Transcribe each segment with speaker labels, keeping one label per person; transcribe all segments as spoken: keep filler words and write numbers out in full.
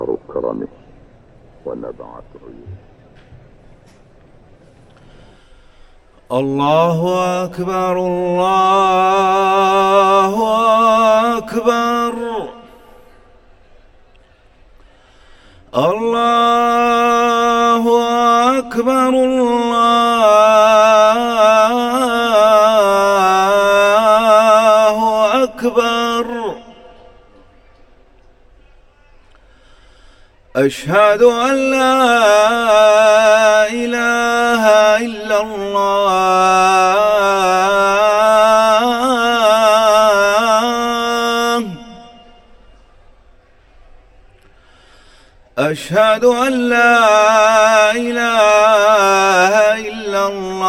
Speaker 1: كرمه ونبعت عيونه.
Speaker 2: الله أكبر الله أكبر الله أكبر الله أكبر. أشهد أن لا إله إلا الله. أشهد أن لا إله إلا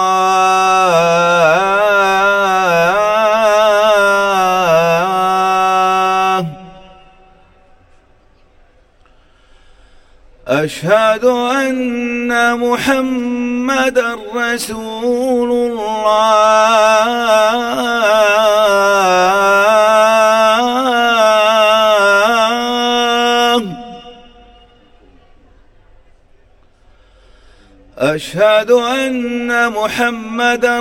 Speaker 2: الله. أشهد أن محمدًا رسول الله. أشهد أن محمدًا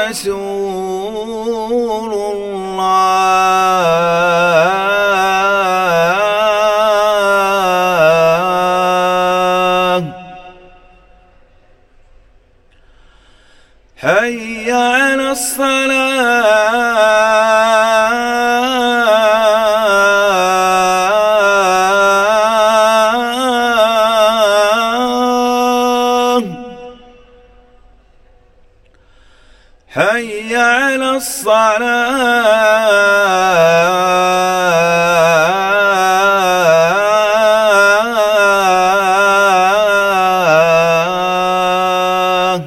Speaker 2: رسول الله. حي على الصلاة. حي على الصلاة.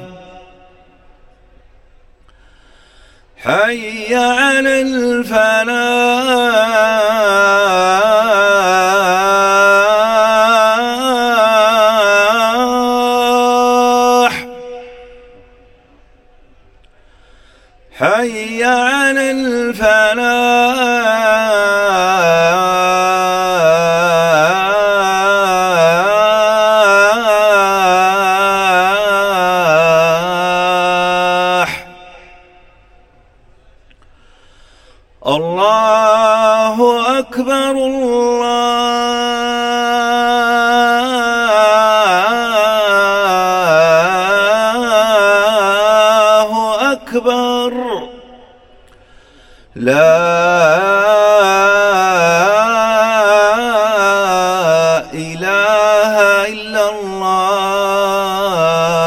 Speaker 2: حي على الفلاح. حي على الفلاح. الله أكبر الله أكبر. لا إله إلا الله.